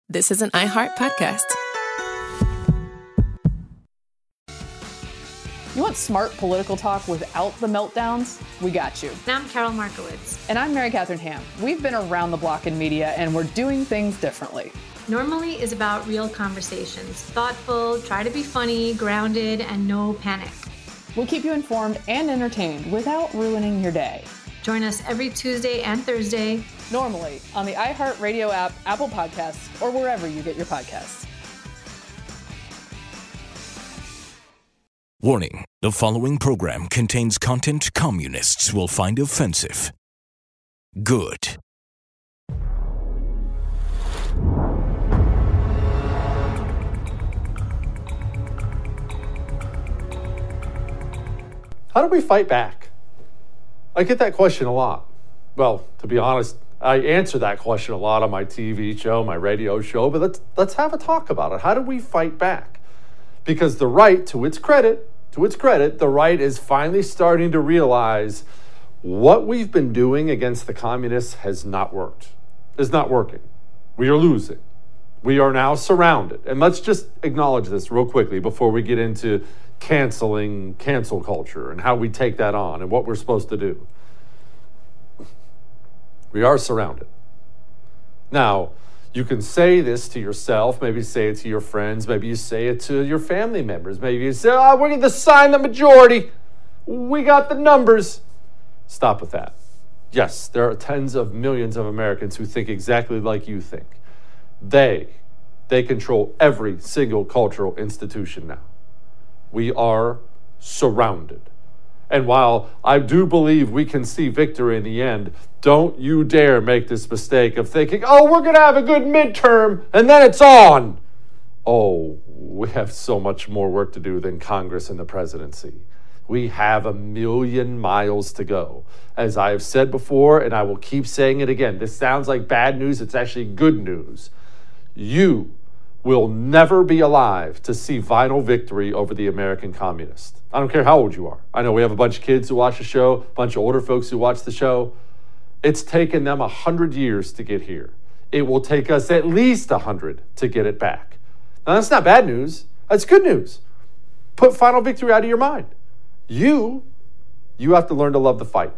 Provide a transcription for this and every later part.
This is an iHeart podcast. You want smart political talk without the meltdowns? We got you. And I'm Carol Markowitz. And I'm Mary Catherine Ham. We've been around the block in media, and we're doing things differently. Normally is about real conversations. Thoughtful, try to be funny, grounded, and no panic. We'll keep you informed and entertained without ruining your day. Join us every Tuesday and Thursday. Normally on the iHeartRadio app, Apple Podcasts, or wherever you get your podcasts. Warning, the following program contains content communists will find offensive. Good. How do we fight back? I get that question a lot. Well, to be honest, I answer that question a lot on my TV show, my radio show, but let's have a talk about it. How do we fight back? Because the right, to its credit, the right is finally starting to realize what we've been doing against the communists has not worked. Is not working. We are losing. We are now surrounded. And let's just acknowledge this real quickly before we get into cancel culture and how we take that on and what we're supposed to do. We are surrounded. Now, you can say this to yourself, maybe say it to your friends, maybe you say it to your family members, maybe you say, we need to sign the majority. We got the numbers. Stop with that. Yes, there are tens of millions of Americans who think exactly like you think. They control every single cultural institution now. We are surrounded. And while I do believe we can see victory in the end, don't you dare make this mistake of thinking, we're going to have a good midterm and then it's on. Oh, we have so much more work to do than Congress and the presidency. We have 1,000,000 miles to go. As I have said before, and I will keep saying it again, this sounds like bad news. It's actually good news. You will never be alive to see final victory over the American communists. I don't care how old you are. I know we have a bunch of kids who watch the show, a bunch of older folks who watch the show. It's taken them 100 years to get here. It will take us at least 100 to get it back. Now, that's not bad news. That's good news. Put final victory out of your mind. You have to learn to love the fight.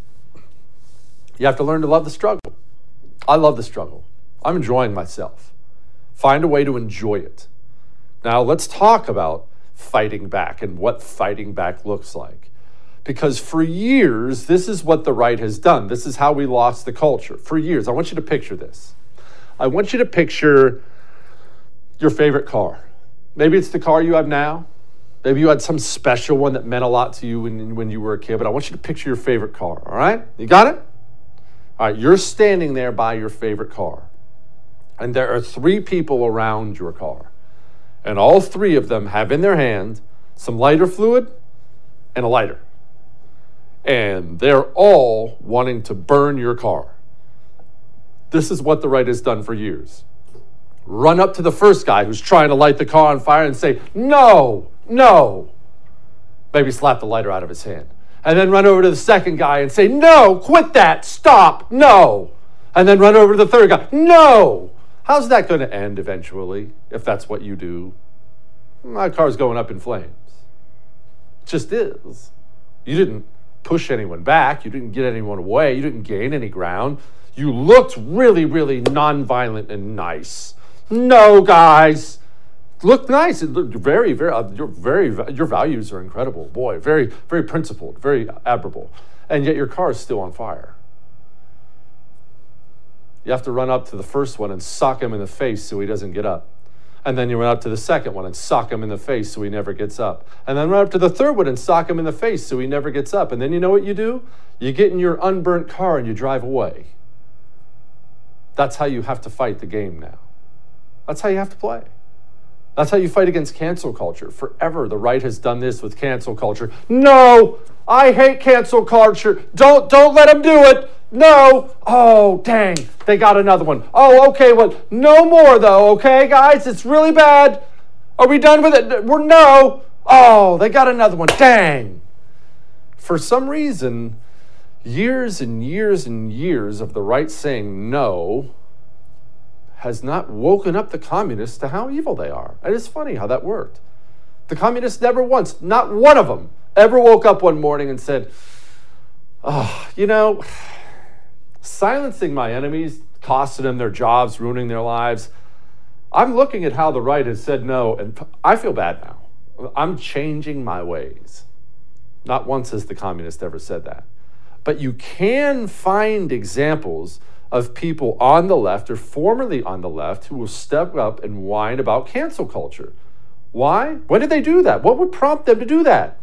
You have to learn to love the struggle. I love the struggle. I'm enjoying myself. Find a way to enjoy it. Now, let's talk about fighting back and what fighting back looks like. Because for years, this is what the right has done. This is how we lost the culture. For years, I want you to picture this. I want you to picture your favorite car. Maybe it's the car you have now. Maybe you had some special one that meant a lot to you when you were a kid. But I want you to picture your favorite car, all right? You got it? All right, you're standing there by your favorite car. And there are 3 people around your car. And all 3 of them have in their hand some lighter fluid and a lighter. And they're all wanting to burn your car. This is what the right has done for years. Run up to the first guy who's trying to light the car on fire and say, no. Maybe slap the lighter out of his hand. And then run over to the second guy and say, no, quit that, stop, no. And then run over to the third guy, no. How's that going to end eventually, if that's what you do? My car's going up in flames. It just is. You didn't push anyone back. You didn't get anyone away. You didn't gain any ground. You looked really, really nonviolent and nice. No, guys. Look nice. It looked very, your values are incredible. Boy, very, very principled, very admirable. And yet your car is still on fire. You have to run up to the first one and sock him in the face so he doesn't get up. And then you run up to the second one and sock him in the face so he never gets up. And then run up to the third one and sock him in the face so he never gets up. And then you know what you do? You get in your unburnt car and you drive away. That's how you have to fight the game now. That's how you have to play. That's how you fight against cancel culture. Forever, the right has done this with cancel culture. No, I hate cancel culture. Don't let them do it. No. Oh, dang. They got another one. Oh, okay. Well, no more though. Okay, guys, it's really bad. Are we done with it? No. Oh, they got another one. Dang. For some reason, years and years and years of the right saying no has not woken up the communists to how evil they are. And it's funny how that worked. The communists never once, not one of them, ever woke up one morning and said, oh, you know, silencing my enemies, costing them their jobs, ruining their lives. I'm looking at how the right has said no, and I feel bad now. I'm changing my ways. Not once has the communist ever said that. But you can find examples of people on the left or formerly on the left who will step up and whine about cancel culture. Why? When did they do that? What would prompt them to do that?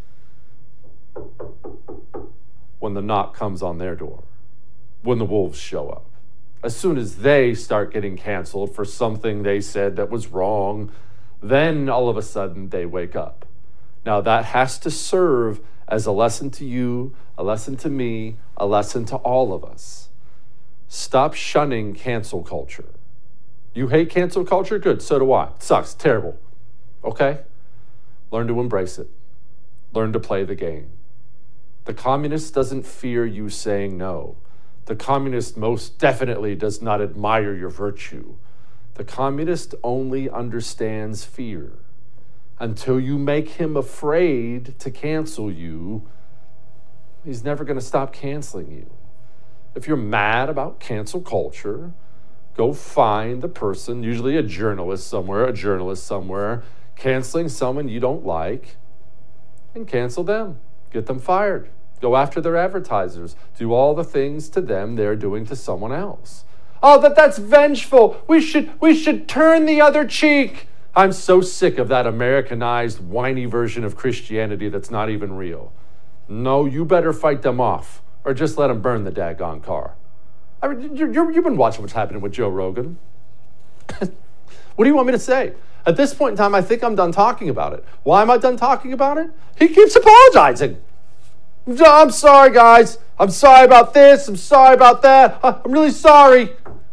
When the knock comes on their door. When the wolves show up. As soon as they start getting canceled for something they said that was wrong, then all of a sudden they wake up. Now that has to serve as a lesson to you, a lesson to me, a lesson to all of us. Stop shunning cancel culture. You hate cancel culture? Good, so do I. It sucks, terrible. Okay? Learn to embrace it. Learn to play the game. The communist doesn't fear you saying no. The communist most definitely does not admire your virtue. The communist only understands fear. Until you make him afraid to cancel you, he's never going to stop canceling you. If you're mad about cancel culture, go find the person, usually a journalist somewhere, canceling someone you don't like, and cancel them. Get them fired. Go after their advertisers. Do all the things to them they're doing to someone else. Oh, that's vengeful. We should turn the other cheek. I'm so sick of that Americanized, whiny version of Christianity that's not even real. No, you better fight them off, or just let them burn the daggone car. I mean, you've been watching what's happening with Joe Rogan. What do you want me to say? At this point in time, I think I'm done talking about it. Why am I done talking about it? He keeps apologizing. I'm sorry, guys. I'm sorry about this. I'm sorry about that. I'm really sorry.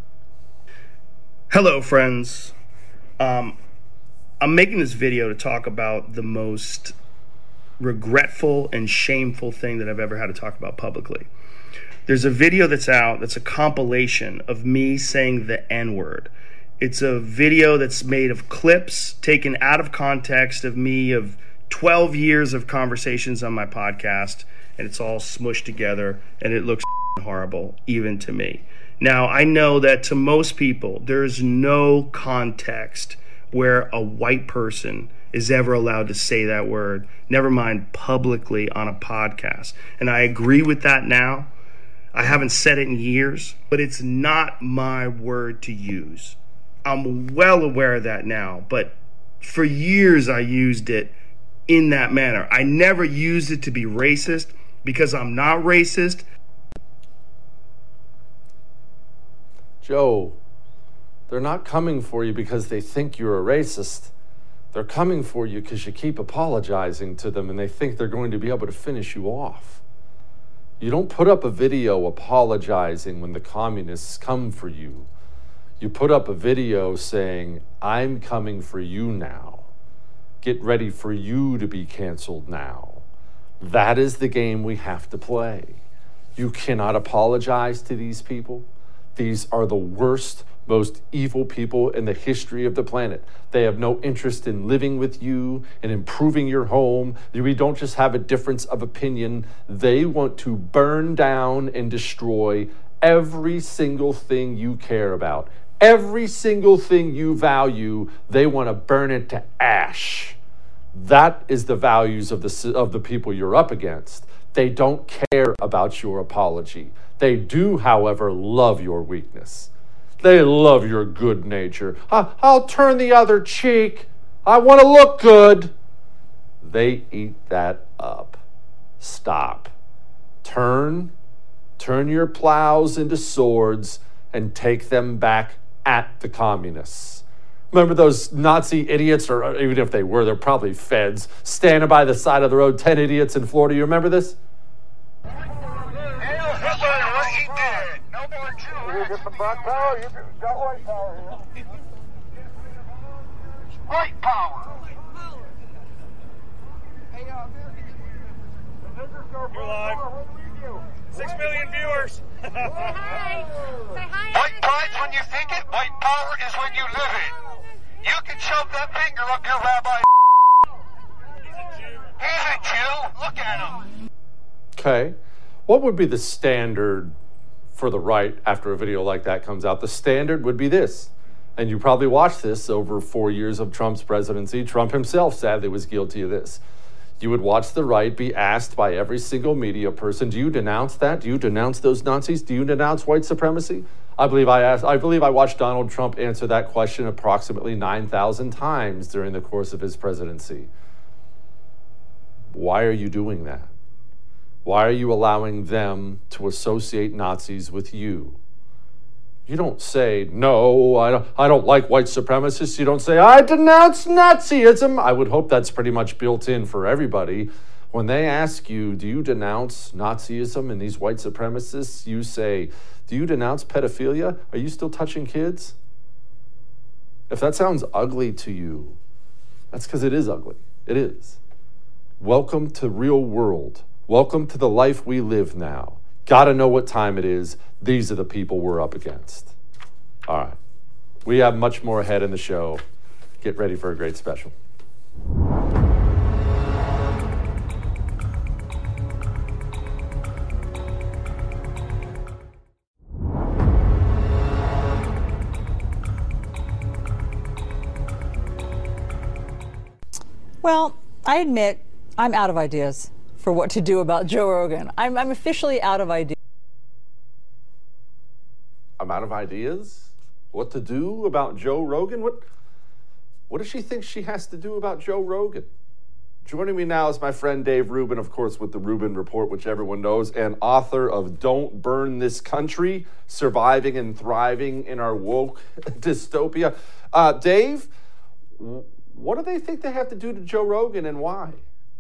Hello, friends. I'm making this video to talk about the most regretful and shameful thing that I've ever had to talk about publicly. There's a video that's out that's a compilation of me saying the N-word. It's a video that's made of clips taken out of context of me of 12 years of conversations on my podcast, and it's all smushed together, and it looks horrible, even to me. Now, I know that to most people, there's no context where a white person is ever allowed to say that word, never mind publicly on a podcast. And I agree with that now. I haven't said it in years, but it's not my word to use. I'm well aware of that now, but for years I used it in that manner. I never used it to be racist because I'm not racist. Joe, they're not coming for you because they think you're a racist. They're coming for you because you keep apologizing to them and they think they're going to be able to finish you off. You don't put up a video apologizing when the communists come for you. You put up a video saying, I'm coming for you now. Get ready for you to be canceled now. That is the game we have to play. You cannot apologize to these people. These are the worst, most evil people in the history of the planet. They have no interest in living with you and improving your home. We don't just have a difference of opinion. They want to burn down and destroy every single thing you care about. Every single thing you value, they want to burn it to ash. That is the values of the people you're up against. They don't care about your apology. They do, however, love your weakness. They love your good nature. I'll turn the other cheek. I want to look good. They eat that up. Stop. Turn your plows into swords and take them back at the communists. Remember those Nazi idiots, or even if they were, they're probably feds, standing by the side of the road, 10 idiots in Florida. You remember this? Hail Hitler and what he did. No more Jews. You get some black power, you got white power here. White power. You're live. 6 million viewers. Say hi. Say hi. White pride's when you think it. White power shove that finger up your rabbi. He's a Jew. Look at him. Okay. What would be the standard for the right after a video like that comes out? The standard would be this. And you probably watched this over 4 years of Trump's presidency. Trump himself sadly was guilty of this. You would watch the right be asked by every single media person, do you denounce that? Do you denounce those Nazis? Do you denounce white supremacy? I believe I watched Donald Trump answer that question approximately 9,000 times during the course of his presidency. Why are you doing that? Why are you allowing them to associate Nazis with you? You don't say, no, I don't like white supremacists. You don't say, I denounce Nazism. I would hope that's pretty much built in for everybody. When they ask you, do you denounce Nazism and these white supremacists? You say, do you denounce pedophilia? Are you still touching kids? If that sounds ugly to you, that's because it is ugly. It is. Welcome to real world. Welcome to the life we live now. Gotta know what time it is. These are the people we're up against. All right. We have much more ahead in the show. Get ready for a great special. Well, I admit I'm out of ideas for what to do about Joe Rogan. I'm officially out of ideas. I'm out of ideas? What to do about Joe Rogan? What does she think she has to do about Joe Rogan? Joining me now is my friend Dave Rubin, of course, with the Rubin Report, which everyone knows, and author of Don't Burn This Country, Surviving and Thriving in Our Woke Dystopia. Dave, what do they think they have to do to Joe Rogan and why?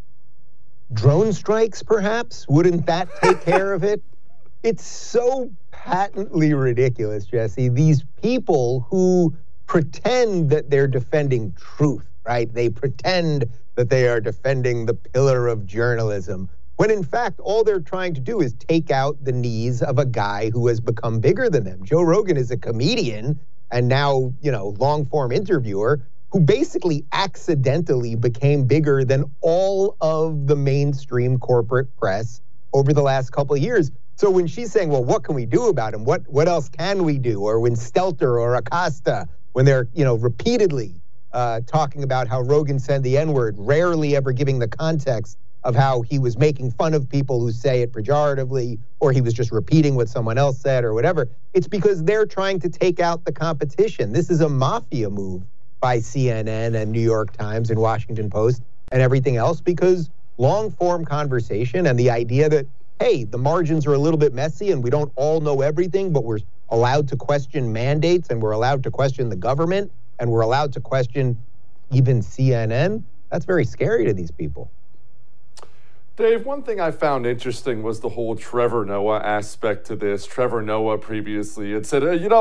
Drone strikes, perhaps? Wouldn't that take care of it? It's so patently ridiculous, Jesse. These people who pretend that they're defending truth, right? They pretend that they are defending the pillar of journalism, when in fact, all they're trying to do is take out the knees of a guy who has become bigger than them. Joe Rogan is a comedian and now, long-form interviewer who basically accidentally became bigger than all of the mainstream corporate press over the last couple of years. So when she's saying, well, what can we do about him? What else can we do? Or when Stelter or Acosta, when they're, repeatedly talking about how Rogan said the N-word, rarely ever giving the context of how he was making fun of people who say it pejoratively, or he was just repeating what someone else said or whatever. It's because they're trying to take out the competition. This is a mafia move by CNN and New York Times and Washington Post and everything else, because long-form conversation and the idea that, hey, the margins are a little bit messy and we don't all know everything, but we're allowed to question mandates and we're allowed to question the government and we're allowed to question even CNN, that's very scary to these people. Dave, one thing I found interesting was the whole Trevor Noah aspect to this. Trevor Noah previously had said, hey,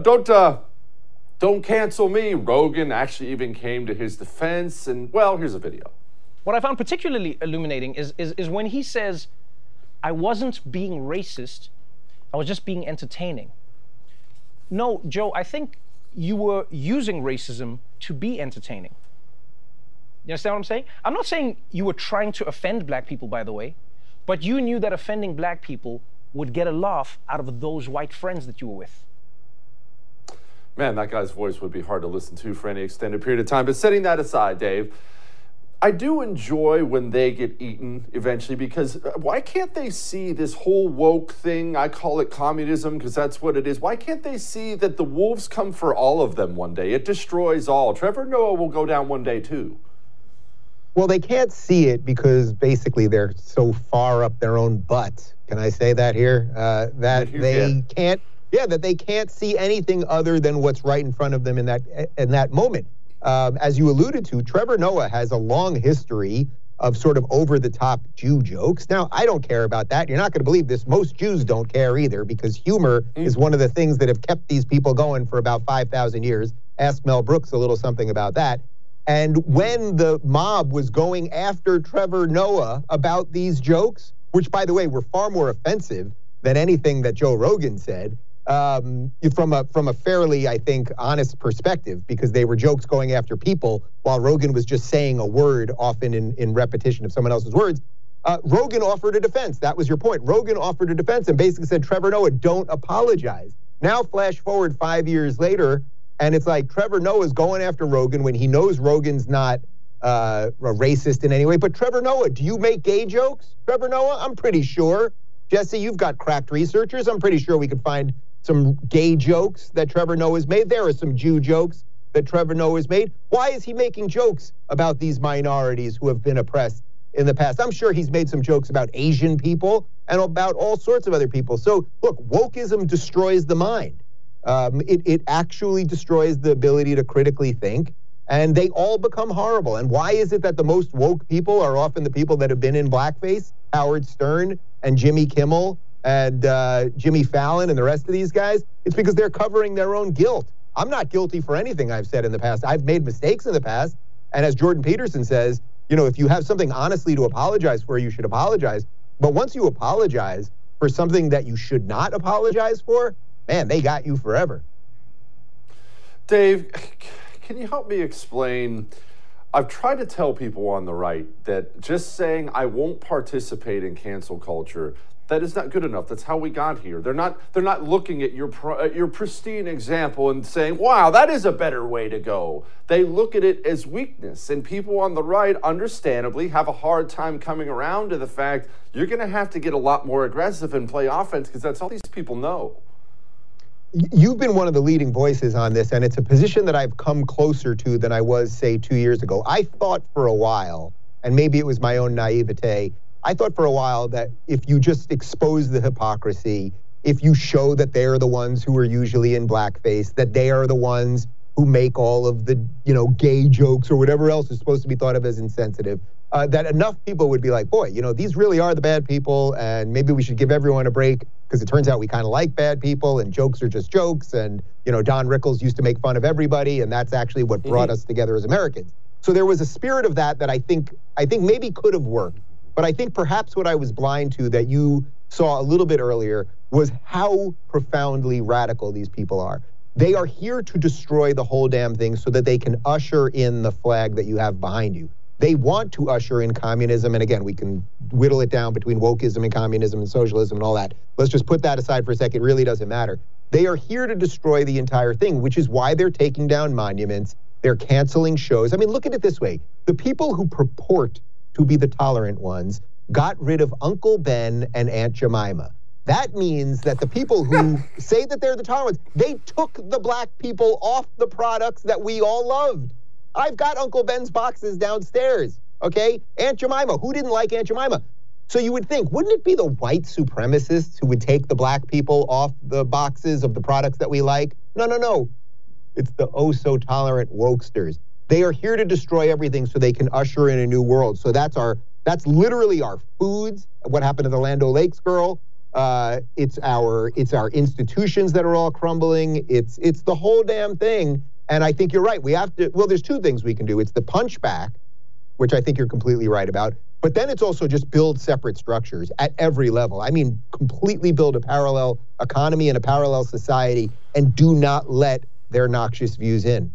don't cancel me. Rogan actually even came to his defense. And, well, here's a video. What I found particularly illuminating is when he says, I wasn't being racist, I was just being entertaining. No, Joe, I think you were using racism to be entertaining. You understand what I'm saying? I'm not saying you were trying to offend black people, by the way, but you knew that offending black people would get a laugh out of those white friends that you were with. Man, that guy's voice would be hard to listen to for any extended period of time. But setting that aside, Dave, I do enjoy when they get eaten eventually, because why can't they see this whole woke thing? I call it communism because that's what it is. Why can't they see that the wolves come for all of them one day? It destroys all. Trevor Noah will go down one day too. Well, they can't see it because basically they're so far up their own butt. Can I say that here? That they can't see anything other than what's right in front of them in that moment. As you alluded to, Trevor Noah has a long history of sort of over-the-top Jew jokes. Now, I don't care about that. You're not going to believe this. Most Jews don't care either, because humor is one of the things that have kept these people going for about 5,000 years. Ask Mel Brooks a little something about that. And when the mob was going after Trevor Noah about these jokes, which, by the way, were far more offensive than anything that Joe Rogan said, from a fairly, I think, honest perspective, because they were jokes going after people while Rogan was just saying a word, often in repetition of someone else's words. Rogan offered a defense. That was your point. Rogan offered a defense and basically said, Trevor Noah, don't apologize. Now, flash forward 5 years later, and it's like Trevor Noah's going after Rogan when he knows Rogan's not a racist in any way. But Trevor Noah, do you make gay jokes? Trevor Noah, I'm pretty sure. Jesse, you've got cracked researchers. I'm pretty sure we could find some gay jokes that Trevor Noah's made. There are some Jew jokes that Trevor Noah's made. Why is he making jokes about these minorities who have been oppressed in the past? I'm sure he's made some jokes about Asian people and about all sorts of other people. So, look, wokeism destroys the mind. It actually destroys the ability to critically think, and they all become horrible. And why is it that the most woke people are often the people that have been in blackface? Howard Stern and Jimmy Kimmel and Jimmy Fallon and the rest of these guys? It's because they're covering their own guilt. I'm not guilty for anything I've said in the past. I've made mistakes in the past. And as Jordan Peterson says, you know, if you have something honestly to apologize for, you should apologize. But once you apologize for something that you should not apologize for, man, they got you forever. Dave, can you help me explain? I've tried to tell people on the right that just saying I won't participate in cancel culture, that is not good enough. That's how we got here. They're not looking at your pristine example and saying, wow, that is a better way to go. They look at it as weakness. And people on the right, understandably, have a hard time coming around to the fact you're going to have to get a lot more aggressive and play offense, because that's all these people know. You've been one of the leading voices on this, and it's a position that I've come closer to than I was, say, 2 years ago. I thought for a while, and maybe it was my own naivete, I thought for a while that if you just expose the hypocrisy, if you show that they're the ones who are usually in blackface, that they are the ones who make all of the, you know, gay jokes or whatever else is supposed to be thought of as insensitive, that enough people would be like, boy, you know, these really are the bad people, and maybe we should give everyone a break, because it turns out we kind of like bad people, and jokes are just jokes, and, you know, Don Rickles used to make fun of everybody, and that's actually what brought us together as Americans. So there was a spirit of that I think maybe could have worked. But I think perhaps what I was blind to that you saw a little bit earlier was how profoundly radical these people are. They are here to destroy the whole damn thing so that they can usher in the flag that you have behind you. They want to usher in communism. And again, we can whittle it down between wokeism and communism and socialism and all that. Let's just put that aside for a second. It really doesn't matter. They are here to destroy the entire thing, which is why they're taking down monuments. They're canceling shows. I mean, look at it this way. The people who purport to be the tolerant ones got rid of Uncle Ben and Aunt Jemima. That means that the people who say that they're the tolerant ones, they took the black people off the products that we all loved. I've got Uncle Ben's boxes downstairs, okay? Aunt Jemima, who didn't like Aunt Jemima? So you would think, wouldn't it be the white supremacists who would take the black people off the boxes of the products that we like? No. It's the oh-so-tolerant wokesters. They are here to destroy everything so they can usher in a new world. So that's literally our foods. What happened to the Land O'Lakes girl? It's our institutions that are all crumbling. It's the whole damn thing. And I think you're right. We have to. Well, there's two things we can do. It's the punch back, which I think you're completely right about. But then it's also just build separate structures at every level. I mean, completely build a parallel economy and a parallel society, and do not let their noxious views in.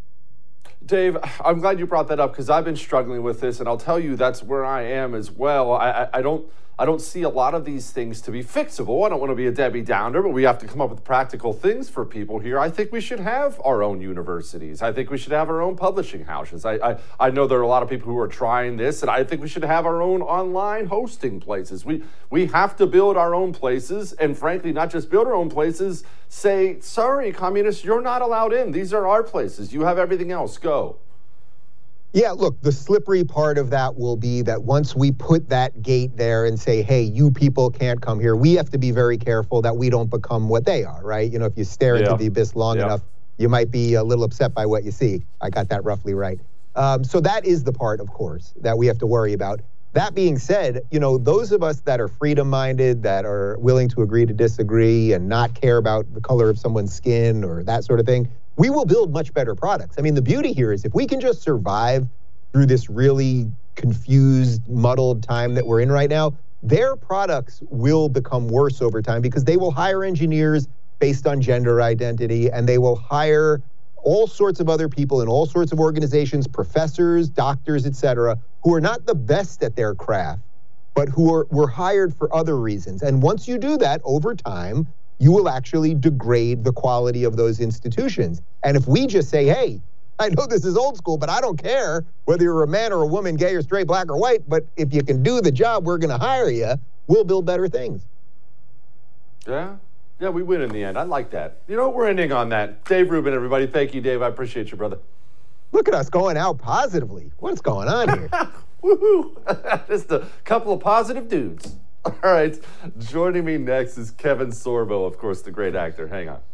Dave, I'm glad you brought that up, because I've been struggling with this, and I'll tell you that's where I am as well. I don't see a lot of these things to be fixable. I don't want to be a Debbie Downer, but we have to come up with practical things for people here. I think we should have our own universities. I think we should have our own publishing houses. I know there are a lot of people who are trying this, and I think we should have our own online hosting places. We have to build our own places, and frankly, not just build our own places, say, sorry, communists, you're not allowed in. These are our places. You have everything else. Go. Yeah, look, the slippery part of that will be that once we put that gate there and say, hey, you people can't come here, we have to be very careful that we don't become what they are, right? You know, if you stare into the abyss long enough, you might be a little upset by what you see. I got that roughly right. So that is the part, of course, that we have to worry about. That being said, you know, those of us that are freedom-minded, that are willing to agree to disagree and not care about the color of someone's skin or that sort of thing, we will build much better products. I mean, the beauty here is if we can just survive through this really confused, muddled time that we're in right now, their products will become worse over time because they will hire engineers based on gender identity, and they will hire all sorts of other people in all sorts of organizations, professors, doctors, etc., who are not the best at their craft, but who were hired for other reasons. And once you do that over time, you will actually degrade the quality of those institutions. And if we just say, hey, I know this is old school, but I don't care whether you're a man or a woman, gay or straight, black or white, but if you can do the job, we're going to hire you, we'll build better things. Yeah, we win in the end. I like that. You know, we're ending on that. Dave Rubin, everybody. Thank you, Dave. I appreciate you, brother. Look at us going out positively. What's going on here? Woohoo! Just a couple of positive dudes. All right. Joining me next is Kevin Sorbo, of course, the great actor. Hang on.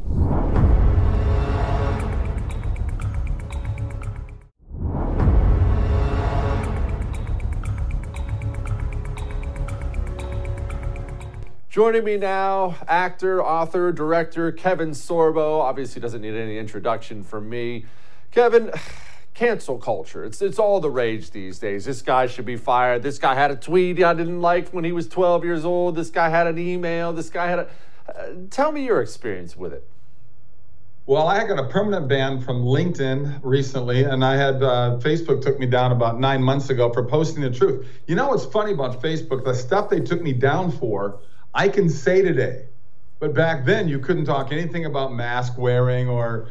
Joining me now, actor, author, director, Kevin Sorbo. Obviously doesn't need any introduction from me. Kevin, cancel culture. It's all the rage these days. This guy should be fired. This guy had a tweet I didn't like when he was 12 years old. This guy had an email. This guy had a... tell me your experience with it. Well, I got a permanent ban from LinkedIn recently, and I had Facebook took me down about 9 months ago for posting the truth. You know what's funny about Facebook? The stuff they took me down for, I can say today. But back then, you couldn't talk anything about mask wearing or,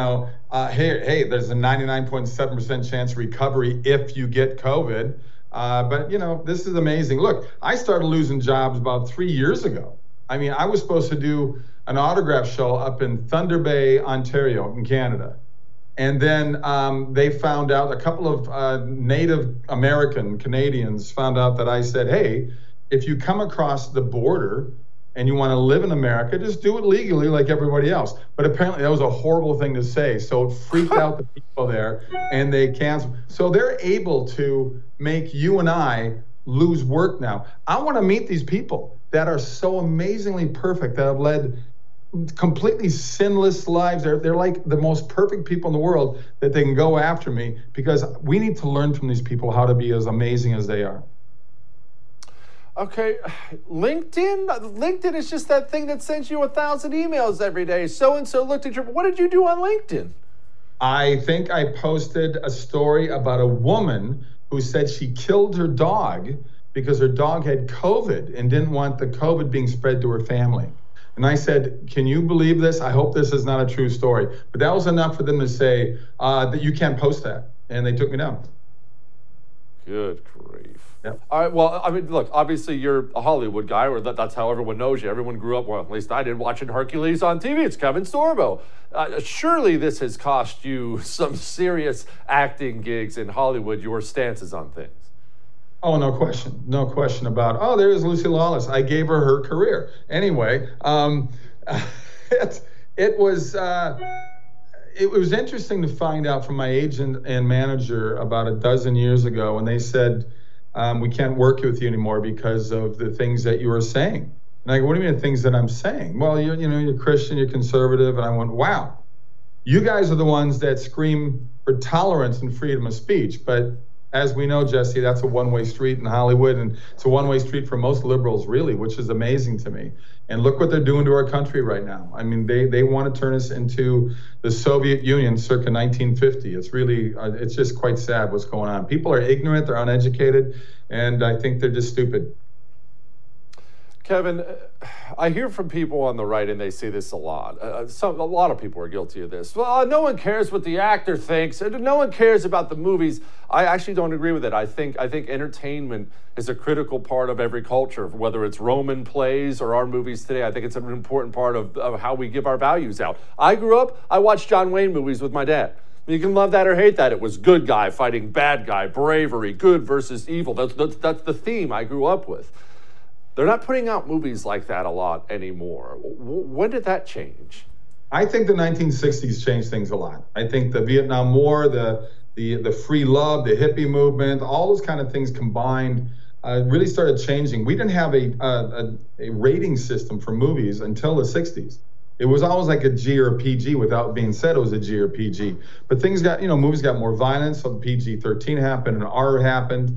hey, there's a 99.7% chance of recovery if you get COVID. But, this is amazing. Look, I started losing jobs about 3 years ago. I mean, I was supposed to do an autograph show up in Thunder Bay, Ontario, in Canada. And then they found out, a couple of Native American Canadians found out that I said, hey, if you come across the border and you want to live in America, just do it legally like everybody else. But apparently that was a horrible thing to say. So it freaked out the people there and they canceled. So they're able to make you and I lose work now. I want to meet these people that are so amazingly perfect, that have led completely sinless lives. They're like the most perfect people in the world, that they can go after me, because we need to learn from these people how to be as amazing as they are. Okay, LinkedIn is just that thing that sends you 1,000 emails every day. So-and-so looked at your... What did you do on LinkedIn? I think I posted a story about a woman who said she killed her dog because her dog had COVID and didn't want the COVID being spread to her family. And I said, can you believe this? I hope this is not a true story. But that was enough for them to say that you can't post that. And they took me down. Good grief. Yep. All right, well, I mean, look, obviously you're a Hollywood guy, or that's how everyone knows you. Everyone grew up, well, at least I did, watching Hercules on TV. It's Kevin Sorbo. Surely this has cost you some serious acting gigs in Hollywood, your stances on things. Oh, no question. No question about, oh, there's Lucy Lawless. I gave her career. Anyway, it was interesting to find out from my agent and manager about a dozen years ago when they said, we can't work with you anymore because of the things that you were saying. And I go, what do you mean the things that I'm saying? Well, you're Christian, you're conservative. And I went, wow, you guys are the ones that scream for tolerance and freedom of speech. But as we know, Jesse, that's a one-way street in Hollywood, and it's a one-way street for most liberals, really, which is amazing to me. And look what they're doing to our country right now. I mean, they want to turn us into the Soviet Union circa 1950. It's really, it's just quite sad what's going on. People are ignorant, they're uneducated, and I think they're just stupid. Kevin, I hear from people on the right, and they say this a lot. A lot of people are guilty of this. Well, no one cares what the actor thinks. No one cares about the movies. I actually don't agree with it. I think entertainment is a critical part of every culture, whether it's Roman plays or our movies today. I think it's an important part of how we give our values out. I grew up, I watched John Wayne movies with my dad. You can love that or hate that. It was good guy fighting bad guy, bravery, good versus evil. That's the theme I grew up with. They're not putting out movies like that a lot anymore. When did that change? I think the 1960s changed things a lot. I think the Vietnam War, the free love, the hippie movement, all those kind of things combined really started changing. We didn't have a rating system for movies until the 60s. It was always like a G or a PG without being said it was a G or PG. But things got, movies got more violence, so PG-13 happened and R happened.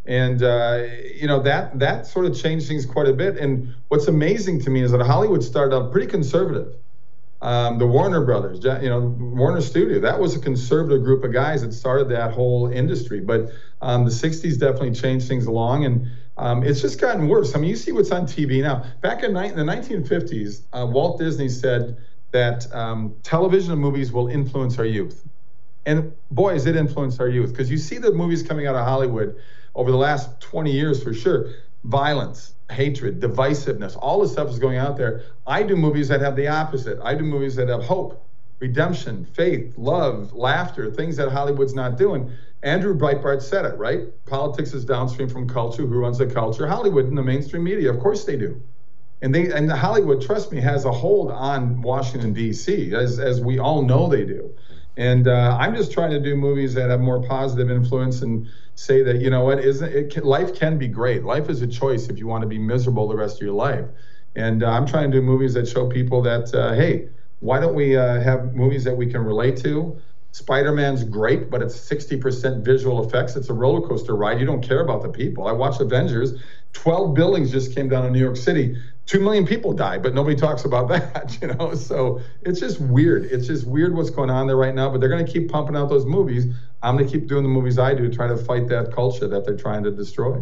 And, that sort of changed things quite a bit. And what's amazing to me is that Hollywood started out pretty conservative. The Warner Brothers, Warner Studio, that was a conservative group of guys that started that whole industry. But the 60s definitely changed things along, and it's just gotten worse. I mean, you see what's on TV now. Back in the 1950s, Walt Disney said that television and movies will influence our youth. And boy, has it influenced our youth, because you see the movies coming out of Hollywood over the last 20 years for sure. Violence, hatred, divisiveness, all this stuff is going out there. I do movies that have the opposite. I do movies that have hope, redemption, faith, love, laughter, things that Hollywood's not doing. Andrew Breitbart said it, right? Politics is downstream from culture. Who runs the culture? Hollywood and the mainstream media. Of course they do. And Hollywood, trust me, has a hold on Washington, D.C., as we all know they do. And I'm just trying to do movies that have more positive influence and say that, you know what, life can be great. Life is a choice if you want to be miserable the rest of your life. And I'm trying to do movies that show people that, hey, why don't we have movies that we can relate to? Spider-Man's great, but it's 60% visual effects. It's a roller coaster ride. You don't care about the people. I watched Avengers. 12 buildings just came down in New York City. 2 million people died, but nobody talks about that, So it's just weird. It's just weird what's going on there right now, but they're going to keep pumping out those movies. I'm going to keep doing the movies I do, try to fight that culture that they're trying to destroy.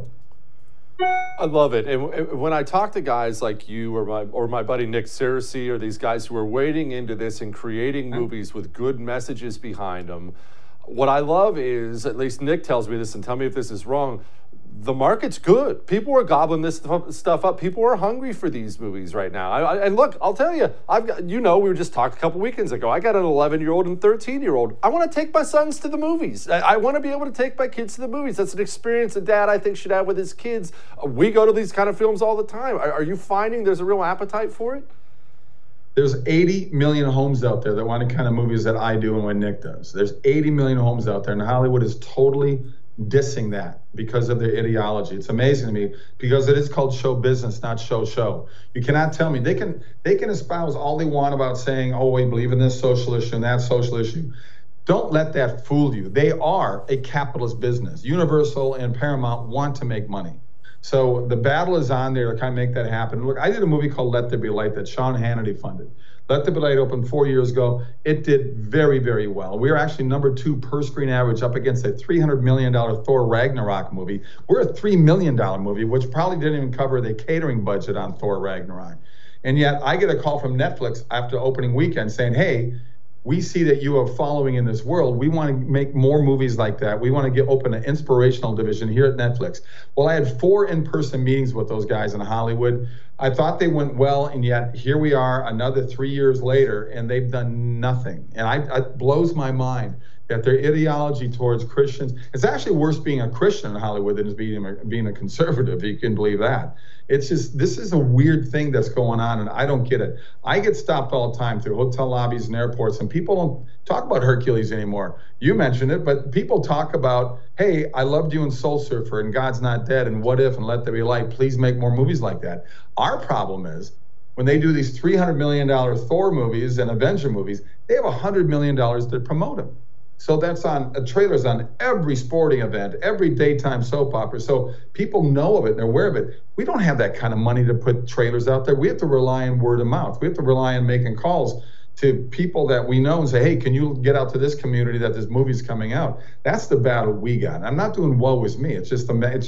I love it. And when I talk to guys like you or my buddy Nick Searcy, or these guys who are wading into this and creating movies with good messages behind them, what I love is, at least Nick tells me this, and tell me if this is wrong, the market's good. People are gobbling this stuff up. People are hungry for these movies right now. And look, I'll tell you, we were just talking a couple weekends ago. I got an 11-year-old and 13-year-old. I want to take my sons to the movies. I want to be able to take my kids to the movies. That's an experience a dad, I think, should have with his kids. We go to these kind of films all the time. Are you finding there's a real appetite for it? There's 80 million homes out there that want the kind of movies that I do and what Nick does. There's 80 million homes out there, and Hollywood is totally dissing that because of their ideology. It's amazing to me, because it is called show business, not show. You cannot tell me. They can espouse all they want about saying, oh, we believe in this social issue and that social issue. Don't let that fool you. They are a capitalist business. Universal and Paramount want to make money. So the battle is on there to kind of make that happen. Look, I did a movie called Let There Be Light that Sean Hannity funded. Let There Be Light opened 4 years ago. It did very, very well. We are actually number 2 per screen average, up against a $300 million Thor Ragnarok movie. We're a $3 million movie, which probably didn't even cover the catering budget on Thor Ragnarok. And yet I get a call from Netflix after opening weekend saying, hey, we see that you are following in this world. We want to make more movies like that. We want to open an inspirational division here at Netflix. Well, I had 4 in-person meetings with those guys in Hollywood. I thought they went well, and yet here we are another 3 years later, and they've done nothing. And it blows my mind that their ideology towards Christians, it's actually worse being a Christian in Hollywood than being a conservative, if you can believe that. It's just, this is a weird thing that's going on, and I don't get it. I get stopped all the time through hotel lobbies and airports, and people don't talk about Hercules anymore. You mentioned it, but people talk about, hey, I loved you in Soul Surfer and God's Not Dead and What If and Let There Be Light. Please make more movies like that. Our problem is, when they do these $300 million Thor movies and Avenger movies, they have $100 million to promote them. So that's on trailers on every sporting event, every daytime soap opera. So people know of it and they're aware of it. We don't have that kind of money to put trailers out there. We have to rely on word of mouth. We have to rely on making calls to people that we know and say, hey, can you get out to this community that this movie's coming out? That's the battle we got. I'm not doing woe with me. It's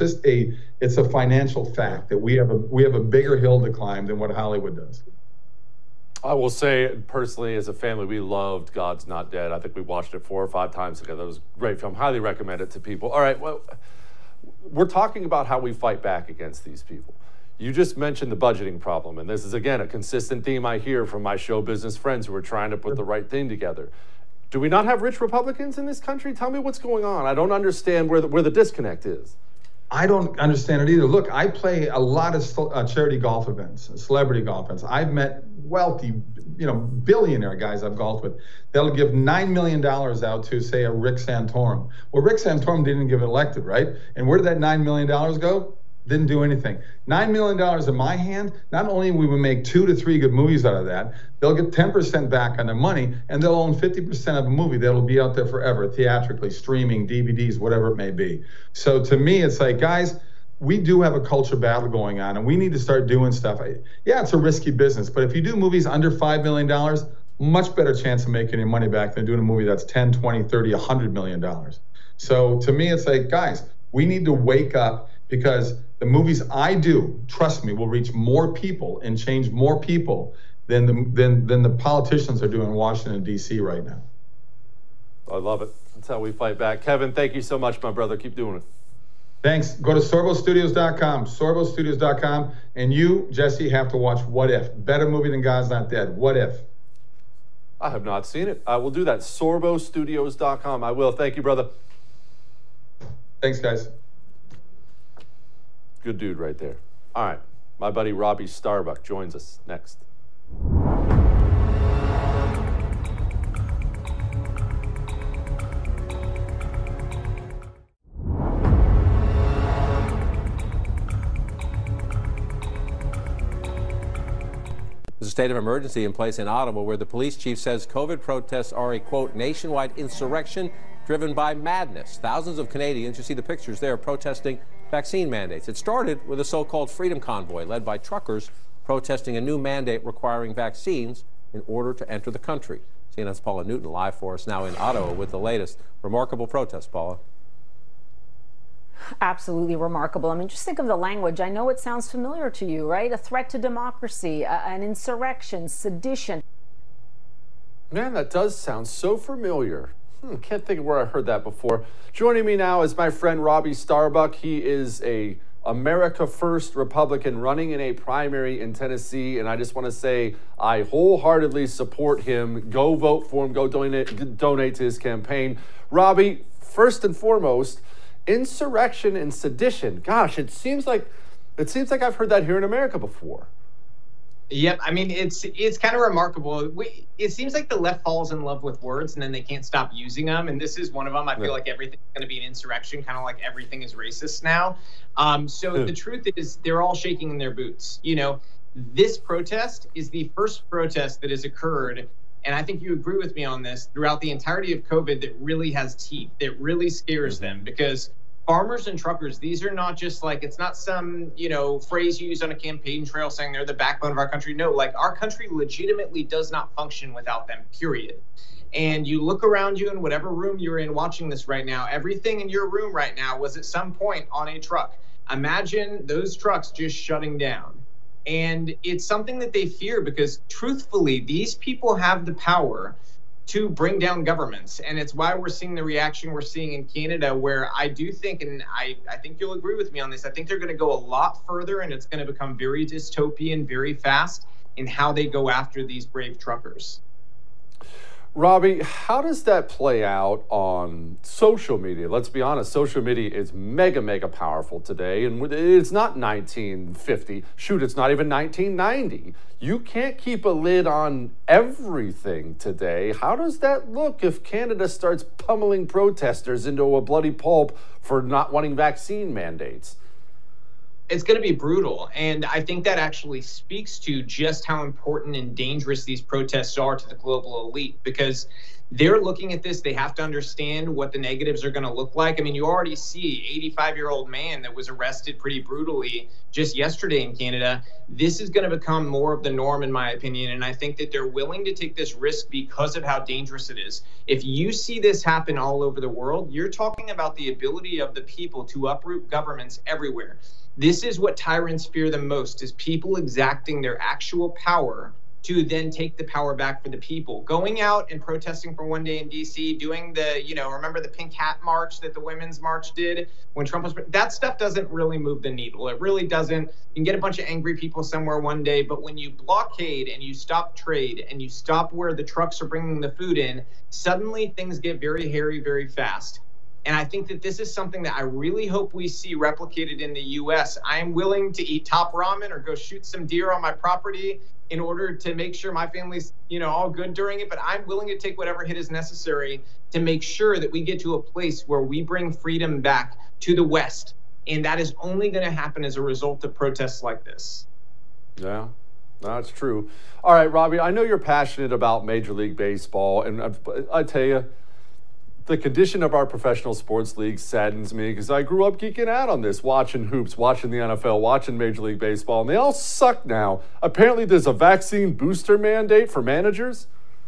a financial fact that we have a bigger hill to climb than what Hollywood does. I will say, personally, as a family, we loved God's Not Dead. I think we watched it 4 or 5 times together. It was a great film. Highly recommend it to people. All right, well, we're talking about how we fight back against these people. You just mentioned the budgeting problem, and this is, again, a consistent theme I hear from my show business friends who are trying to put the right thing together. Do we not have rich Republicans in this country? Tell me what's going on. I don't understand where the disconnect is. I don't understand it either. Look, I play a lot of charity golf events, celebrity golf events. I've met wealthy, billionaire guys I've golfed with. They'll give $9 million out to, say, a Rick Santorum. Well, Rick Santorum didn't get elected, right? And where did that $9 million go? Didn't do anything. $9 million in my hand, not only will we make 2 to 3 good movies out of that, they'll get 10% back on their money, and they'll own 50% of a movie that'll be out there forever, theatrically, streaming, DVDs, whatever it may be. So to me, it's like, guys, we do have a culture battle going on, and we need to start doing stuff. Yeah, it's a risky business, but if you do movies under $5 million, much better chance of making your money back than doing a movie that's 10, 20, 30, $100 million. So to me, it's like, guys, we need to wake up, because the movies I do, trust me, will reach more people and change more people than the politicians are doing in Washington, D.C. right now. I love it. That's how we fight back. Kevin, thank you so much, my brother. Keep doing it. Thanks. Go to SorboStudios.com, SorboStudios.com, and you, Jesse, have to watch What If. Better movie than God's Not Dead. What If? I have not seen it. I will do that. SorboStudios.com. I will. Thank you, brother. Thanks, guys. Good dude right there. All right. My buddy Robbie Starbuck joins us next. There's a state of emergency in place in Ottawa, where the police chief says COVID protests are a, quote, nationwide insurrection driven by madness. Thousands of Canadians, you see the pictures there, protesting vaccine mandates. It started with a so-called Freedom Convoy led by truckers protesting a new mandate requiring vaccines in order to enter the country. CNN's Paula Newton live for us now in Ottawa with the latest. Remarkable protest, Paula. Absolutely remarkable. I mean, just think of the language. I know it sounds familiar to you, right? A threat to democracy, an insurrection, sedition. Man, that does sound so familiar. Can't think of where I heard that before. Joining me now is my friend Robbie Starbuck. He is a America First Republican running in a primary in Tennessee, and I just want to say I wholeheartedly support him. Go vote for him. Go donate to his campaign. Robbie, first and foremost, insurrection and sedition. Gosh, it seems like I've heard that here in America before. Yep, I mean, it's kind of remarkable. It seems like the left falls in love with words and then they can't stop using them. And this is one of them. I feel like everything's going to be an insurrection, kind of like everything is racist now. So the truth is they're all shaking in their boots. You know, this protest is the first protest that has occurred, and I think you agree with me on this, throughout the entirety of COVID that really has teeth, that really scares them, because farmers and truckers, these are not just like, it's not some, phrase you use on a campaign trail saying they're the backbone of our country. No, like our country legitimately does not function without them, period. And you look around you in whatever room you're in watching this right now, everything in your room right now was at some point on a truck. Imagine those trucks just shutting down. And it's something that they fear because truthfully, these people have the power to bring down governments. And it's why we're seeing the reaction we're seeing in Canada, where I do think, and I think you'll agree with me on this, I think they're going to go a lot further, and it's going to become very dystopian very fast in how they go after these brave truckers. Robbie, how does that play out on social media? Let's be honest, social media is mega, mega powerful today, and it's not 1950. Shoot, it's not even 1990. You can't keep a lid on everything today. How does that look if Canada starts pummeling protesters into a bloody pulp for not wanting vaccine mandates? It's going to be brutal. And I think that actually speaks to just how important and dangerous these protests are to the global elite, because they're looking at this. They have to understand what the negatives are going to look like. I mean, you already see 85-year-old man that was arrested pretty brutally just yesterday in Canada. This is going to become more of the norm, in my opinion. And I think that they're willing to take this risk because of how dangerous it is. If you see this happen all over the world, you're talking about the ability of the people to uproot governments everywhere. This is what tyrants fear the most, is people exacting their actual power to then take the power back for the people. Going out and protesting for one day in D.C., doing the, remember the Pink Hat March that the Women's March did when Trump was, that stuff doesn't really move the needle. It really doesn't. You can get a bunch of angry people somewhere one day, but when you blockade and you stop trade and you stop where the trucks are bringing the food in, suddenly things get very hairy very fast. And I think that this is something that I really hope we see replicated in the U.S. I am willing to eat top ramen or go shoot some deer on my property in order to make sure my family's, all good during it. But I'm willing to take whatever hit is necessary to make sure that we get to a place where we bring freedom back to the West, And that is only going to happen as a result of protests like this. Yeah, that's true. All right, Robbie, I know you're passionate about Major League Baseball, and I tell you, the condition of our professional sports league saddens me because I grew up geeking out on this, watching hoops, watching the NFL, watching Major League Baseball, and they all suck now. Apparently there's a vaccine booster mandate for managers.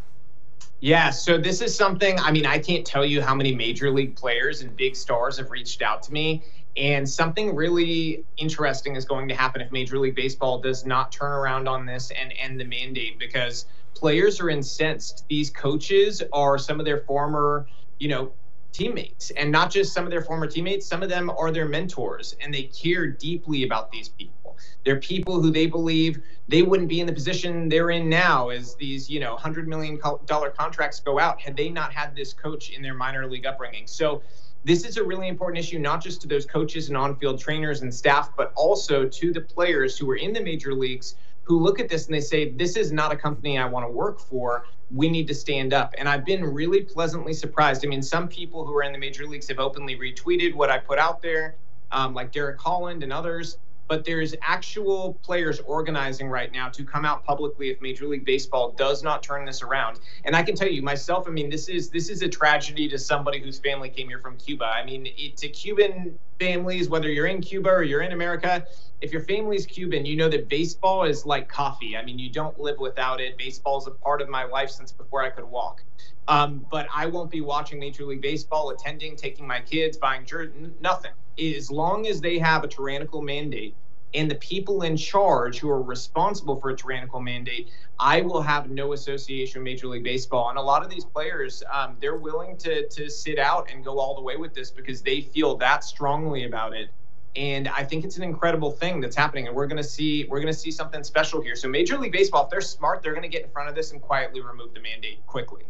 Yeah, so this is something, I mean, I can't tell you how many Major League players and big stars have reached out to me. And something really interesting is going to happen if Major League Baseball does not turn around on this and end the mandate, because players are incensed. These coaches are some of their former teammates, and not just some of their former teammates, some of them are their mentors, and they care deeply about these people. They're people who they believe they wouldn't be in the position they're in now as these, $100 million contracts go out had they not had this coach in their minor league upbringing. So this is a really important issue, not just to those coaches and on-field trainers and staff, but also to the players who are in the major leagues who look at this and they say, this is not a company I want to work for. We need to stand up. And I've been really pleasantly surprised. I mean, some people who are in the major leagues have openly retweeted what I put out there, like Derek Holland and others. But there's actual players organizing right now to come out publicly if Major League Baseball does not turn this around. And I can tell you myself, I mean, this is a tragedy to somebody whose family came here from Cuba. I mean, to Cuban families, whether you're in Cuba or you're in America, if your family's Cuban, you know that baseball is like coffee. I mean, you don't live without it. Baseball is a part of my life since before I could walk. But I won't be watching Major League Baseball, attending, taking my kids, buying jerseys, nothing. As long as they have a tyrannical mandate and the people in charge who are responsible for a tyrannical mandate, I will have no association with Major League Baseball. And a lot of these players, they're willing to sit out and go all the way with this because they feel that strongly about it. And I think it's an incredible thing that's happening, and we're going to see something special here. So Major League Baseball, if they're smart, they're going to get in front of this and quietly remove the mandate quickly.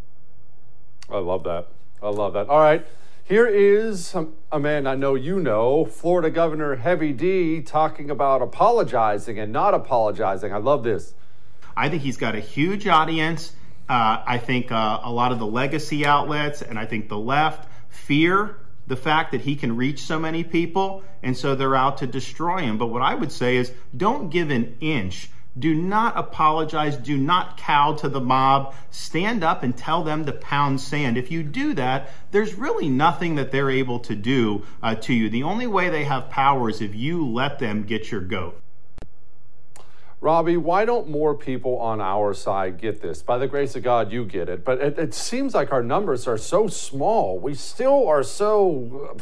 I love that. All right. Here is a man I know you know, Florida Governor Heavy D, talking about apologizing and not apologizing. I love this. I think he's got a huge audience. I think a lot of the legacy outlets and I think the left fear the fact that he can reach so many people, and so they're out to destroy him. But what I would say is don't give an inch. Do not apologize. Do not cow to the mob. Stand up and tell them to pound sand. If you do that, there's really nothing that they're able to do to you. The only way they have power is if you let them get your goat. Robbie, why don't more people on our side get this? By the grace of God, you get it. But it seems like our numbers are so small. We still are so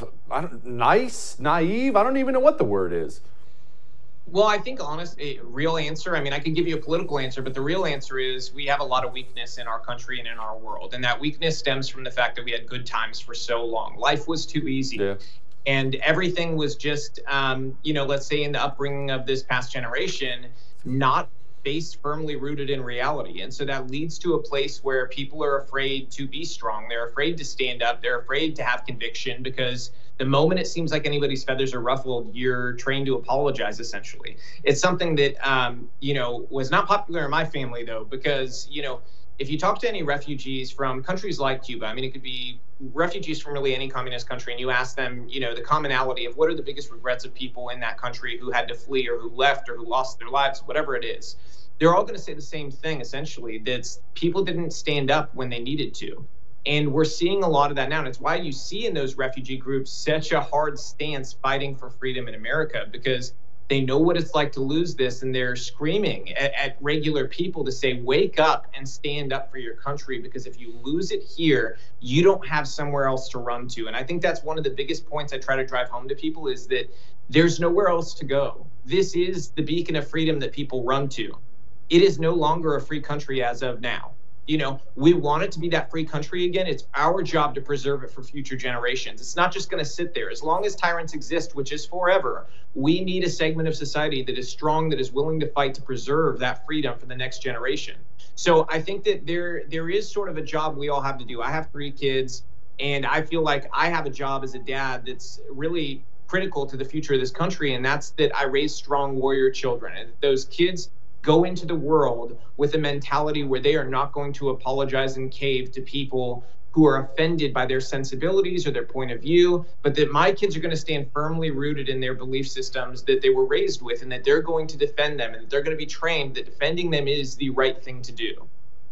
naive. I don't even know what the word is. Well, I think real answer, I mean, I could give you a political answer, but the real answer is we have a lot of weakness in our country and in our world. And that weakness stems from the fact that we had good times for so long. Life was too easy. Yeah. And everything was just, let's say in the upbringing of this past generation, not based firmly rooted in reality. And so that leads to a place where people are afraid to be strong. They're afraid to stand up. They're afraid to have conviction because the moment it seems like anybody's feathers are ruffled, you're trained to apologize, essentially. It's something that, was not popular in my family, though, because, if you talk to any refugees from countries like Cuba, I mean, it could be refugees from really any communist country, and you ask them, the commonality of what are the biggest regrets of people in that country who had to flee or who left or who lost their lives, whatever it is, they're all going to say the same thing, essentially, that people didn't stand up when they needed to. And we're seeing a lot of that now. And it's why you see in those refugee groups such a hard stance fighting for freedom in America, because they know what it's like to lose this, and they're screaming at regular people to say, wake up and stand up for your country, because if you lose it here, you don't have somewhere else to run to. And I think that's one of the biggest points I try to drive home to people is that there's nowhere else to go. This is the beacon of freedom that people run to. It is no longer a free country as of now. We want it to be that free country again. It's our job to preserve it for future generations. It's not just going to sit there. As long as tyrants exist, which is forever, we need a segment of society that is strong, that is willing to fight to preserve that freedom for the next generation. So I think that there is sort of a job we all have to do. I have 3 kids, and I feel like I have a job as a dad that's really critical to the future of this country, and that's that I raise strong warrior children. And those kids go into the world with a mentality where they are not going to apologize and cave to people who are offended by their sensibilities or their point of view, but that my kids are going to stand firmly rooted in their belief systems that they were raised with, and that they're going to defend them, and that they're going to be trained that defending them is the right thing to do.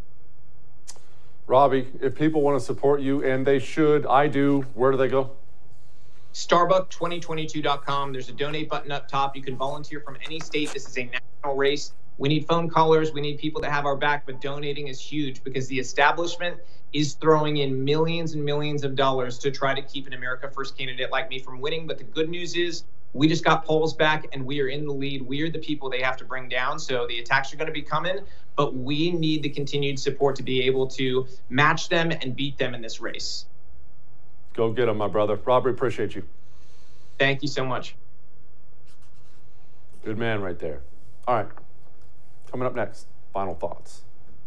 Robbie, if people want to support you, and they should, I do, where do they go? Starbuck2022.com. There's a donate button up top. You can volunteer from any state. This is a national race. We need phone callers. We need people to have our back, but donating is huge because the establishment is throwing in millions and millions of dollars to try to keep an America First candidate like me from winning. But the good news is we just got polls back and we are in the lead. We are the people they have to bring down. So the attacks are going to be coming, but we need the continued support to be able to match them and beat them in this race. Go get them, my brother. Robbie, appreciate you. Thank you so much. Good man right there. All right. Coming up next, final thoughts.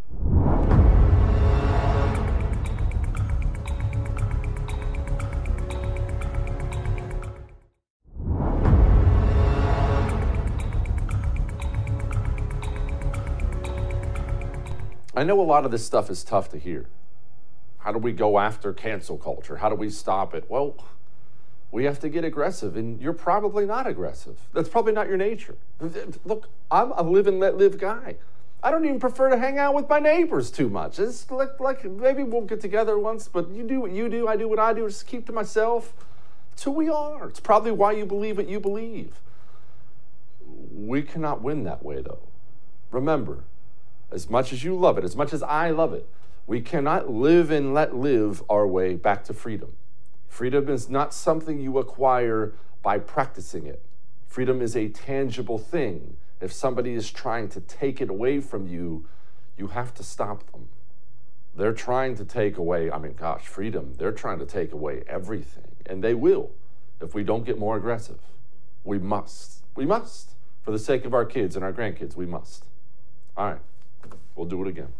I know a lot of this stuff is tough to hear. How do we go after cancel culture? How do we stop it? Well, we have to get aggressive, and you're probably not aggressive. That's probably not your nature. Look, I'm a live and let live guy. I don't even prefer to hang out with my neighbors too much. It's like maybe we'll get together once, but you do what you do, I do what I do, just keep to myself. It's who we are. It's probably why you believe what you believe. We cannot win that way, though. Remember, as much as you love it, as much as I love it, we cannot live and let live our way back to freedom. Freedom is not something you acquire by practicing it. Freedom is a tangible thing. If somebody is trying to take it away from you, you have to stop them. They're trying to take away, freedom. They're trying to take away everything. And they will if we don't get more aggressive. We must. We must. For the sake of our kids and our grandkids, we must. All right. We'll do it again.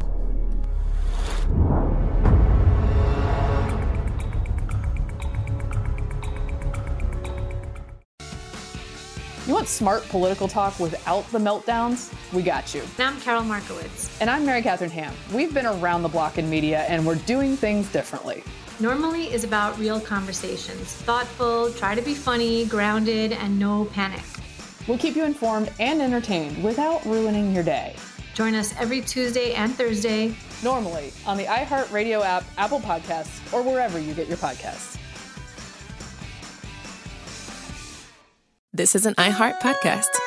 You want smart political talk without the meltdowns? We got you. And I'm Carol Markowitz. And I'm Mary Catherine Ham. We've been around the block in media, and we're doing things differently. Normally is about real conversations. Thoughtful, try to be funny, grounded, and no panic. We'll keep you informed and entertained without ruining your day. Join us every Tuesday and Thursday. Normally on the iHeartRadio app, Apple Podcasts, or wherever you get your podcasts. This is an iHeart podcast.